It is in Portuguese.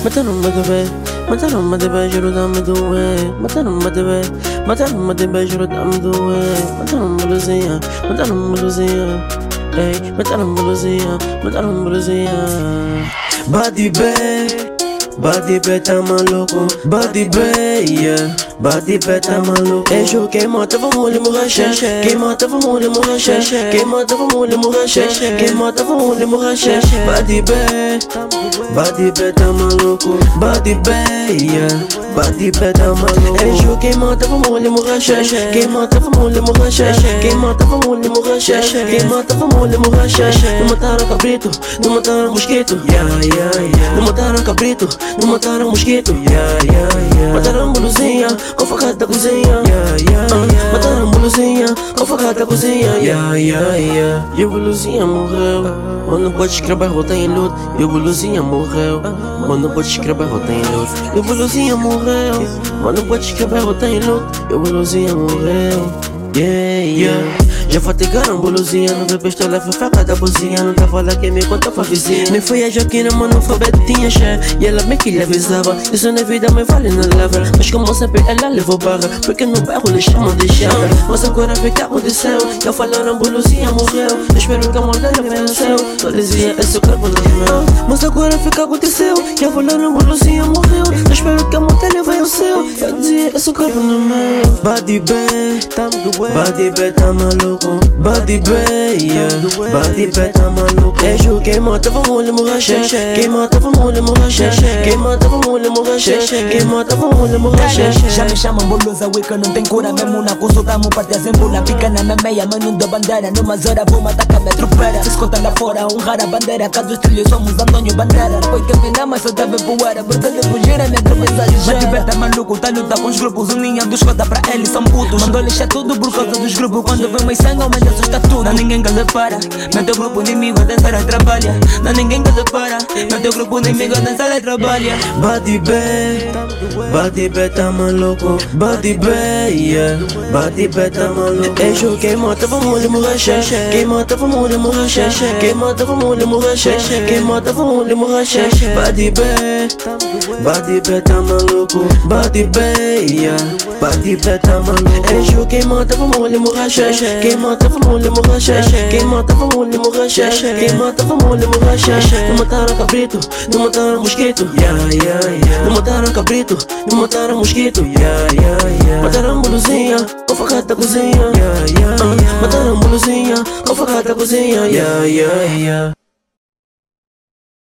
Mataram uma de beijo, dá-me doer. Mataram uma de beijo, dá-me doer. Mataram uma luzinha, ei, mataram uma luzinha. Body bad, tá maluco. Body bad, yeah. Body bad, tá maluco. Eixo quem mata, vamos lhe morraxé. Quem mata, vamos lhe morraxé. Quem mata, vamos lhe morraxé. Quem mata, vamos lhe morraxé. Body bad, tá maluco. Body bad, yeah. Body bad, tá maluco. Eixo quem mata, vamos lhe morraxé. Quem mata, vamos lhe morraxé. Quem mata, vamos lhe morraxé. Quem mata, vamos lhe morraxé. Não mataram cabrito, não mataram mosquito. Não mataram cabrito, não mataram mosquito. Mataram boluzinha com facada da cozinha. Mataram boluzinha com facada da cozinha. E o boluzinha morreu. Mano, pode escrever, rota em luto. E o boluzinha morreu. Mano, pode escrever, rota em luto. E o boluzinha morreu. Mano, pode escrever, rota em luto. E o boluzinha morreu. Já fatigaram boluzinha, não vê pistola, foi faca da cozinha. Não tá falando que me conta pra vizinha. Nem foi a Joaquina, mano, foi Betinha, che. E ela bem que lhe avisava. Isso na vida me vale na lava. Mas como sempre ela levou barra, porque no bairro lhe chamam de chama. Mas agora vê que aconteceu. Já falaram boluzinha morreu. Eu espero que a mão dela venha no céu. Só dizia esse corpo não é meu. Mas agora vê que aconteceu. Já falaram boluzinha morreu. Eu espero que a mão dela venha no céu. Eu dizia esse corpo não é meu. Body bad, tá maluco. Body bad, yeah. Body bad, tá maluco. Eixo quem mata, vamos lhe morraxé. Quem mata, vamos lhe morraxé. Quem mata, vamos lhe morraxé. Quem mata, vamos lhe morraxé. Já me chamam bolusa, wica não tem cura mesmo na consulta, mo parte a zembula. Pica na minha meia, mas não dou bandeira. Numa zora vou matar com a minha tropeira. Se escuta lá fora, honrar a bandeira. Caso os trilhos somos Antônio Bandeira. Depois que afinal, mas só deve voar. Porque de fugir a minha tropeça ligeira. Body bad, tá maluco, tá luta com os grupos. O ninho dos cota pra eles são putos. Mandou lixar tudo por causa dos grupos. Quando vem mais sangue, aumenta assusta tudo. Não ninguém que lhe para. Meu teu grupo inimigo a dançar e trabalha. Não ninguém que lhe para. Meu teu grupo inimigo a dançar e trabalha. Body bad, tá maluco. Body bad, yeah. Body bad, tá maluco. Eixo quem mata, vamos lhe morraxé. Quem mata, vamos lhe morraxé. Quem mata, vamos lhe morraxé. Quem mata, vamos lhe morraxé. Body bad, tá maluco. Body bad, yeah. Body bad, tá maluco. Eixo quem mata, vamos lhe morraxé. Quem mata, vamos lhe morraxé. Quem mata, vamos lhe morraxé. Quem mata, vamos lhe morraxé. Não mataram cabrito, não mataram mosquito. Não mataram cabrito, não mataram mosquito. Mataram boluzinha com facada da cozinha. Mataram boluzinha com facada da cozinha.